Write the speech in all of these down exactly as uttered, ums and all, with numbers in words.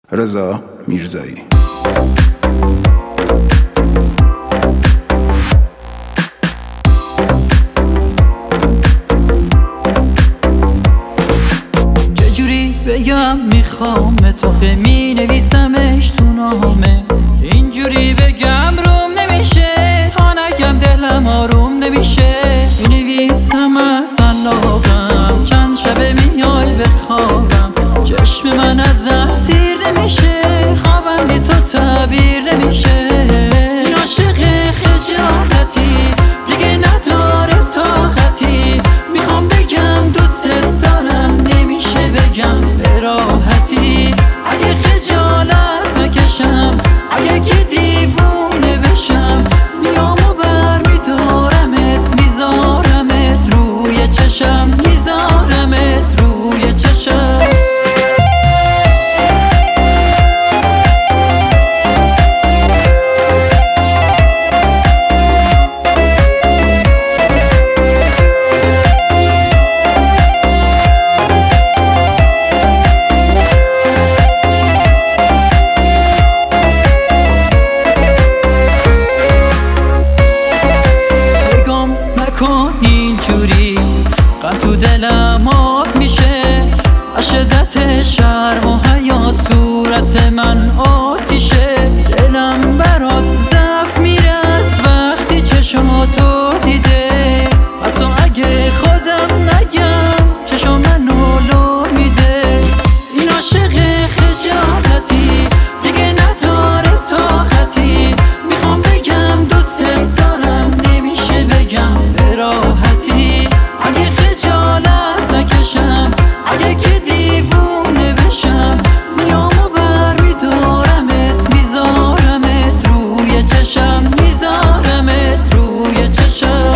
رضا میرزایی. چجوری بگم میخوام تو خیلی می نویسمش تو نامه، اینجوری بگم روم نمیشه تا نگم دلم آروم نمیشه. مینویسم از علاقم چند شبه میای بخوابم، چشم من از سیر نمیشه، خوابم بی تو تعبیر نمیشه. این عاشق خجالتی دیگه نداره طاقتی، میخوام بگم دوست دارم نمیشه بگم به راحتی. اگه خجالت نکشم، اگه که دیوونه بشم، میام و برمیدارمت میذارمت روی چشم، میذارمت روی چشم. اینجوری غم تو دلم آب میشه، از شدت شرم و حیا صورت من آتیشه. دلم برات ضعف میره از وقتی چشماتو دیده، حتی اگه خودم نگم چشم منو لو میده. این عاشق خجالتی دیگه نداره طاقتی، میخوام بگم دوست دارم نمیشه بگم به راحتی. اگه خجالت نکشم، اگه که دیوونه بشم، میام و برمیدارمت میذارمت روی چشم، میذارمت روی چشم.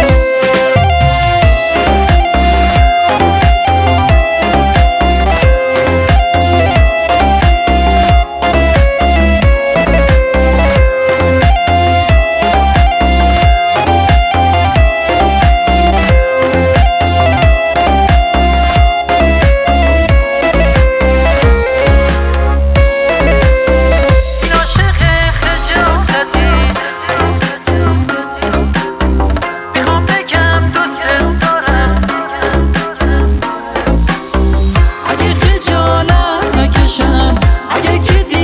اگه که